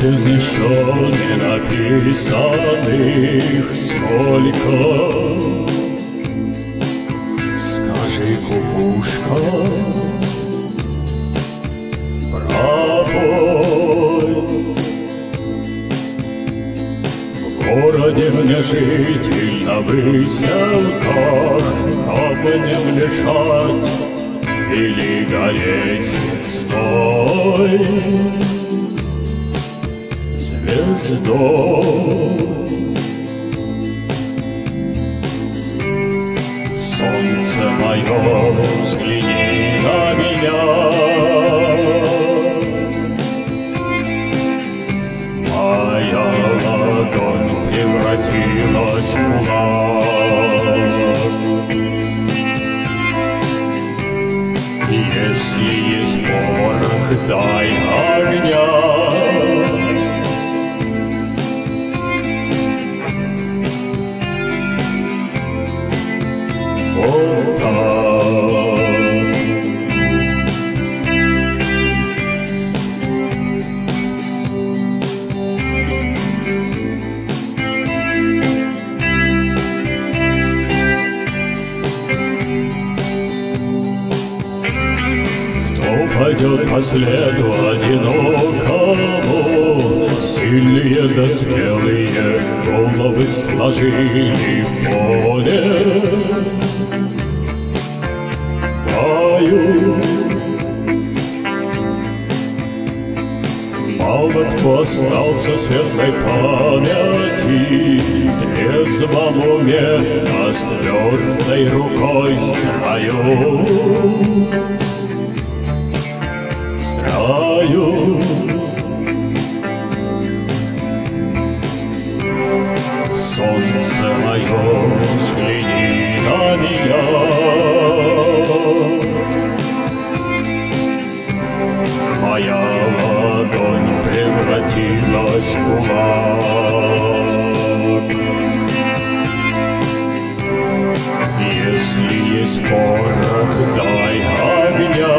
Песен еще не написанных сколько. Скажи, кукушка, пробой. В городе мне жить и на выселках, камнем лежать или гореть звездой. Звездой. Солнце мое, взгляни на меня. Моя ладонь превратилась в кулак. Если есть порох, дай огня. Вот так. Кто пойдет по следу одинокому, сильные да смелые головы сложили в поле. Мало кто остался светлой памяти, трезвом уме, а с твердой рукой строю. Солнце мое, взгляни на меня. Моя ладонь превратилась в кулак. Если есть порох, дай огня.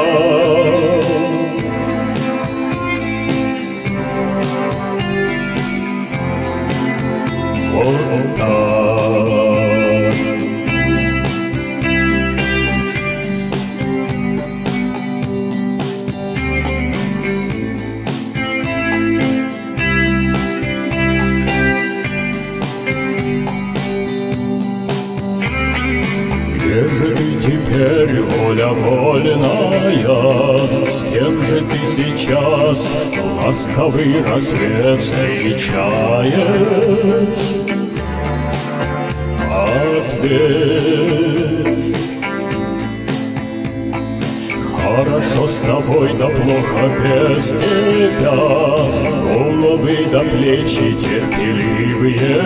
Вот так. Где же ты теперь, воля вольная? С кем же ты сейчас ласковый рассвет встречаешь? Ответь. Хорошо с тобой, да плохо без тебя. Головы да плечи терпеливые.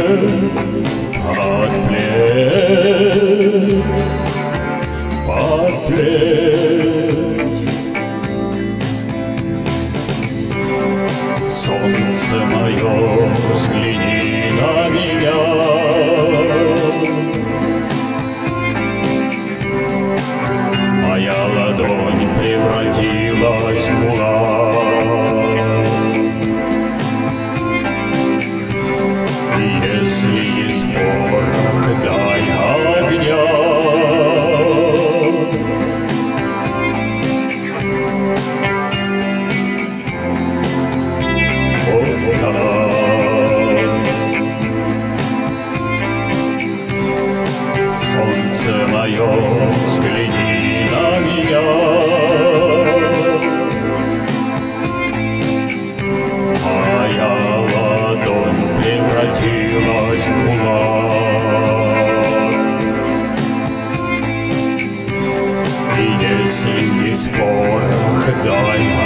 Отплеть, отплеть. Солнце мое, взгляни на меня. Моя ладонь превратилась в кулак. Если есть порох, дай огня. Вот так. Солнце мое, взгляни на меня. Моя ладонь превратилась в кулак. И если есть порох, дай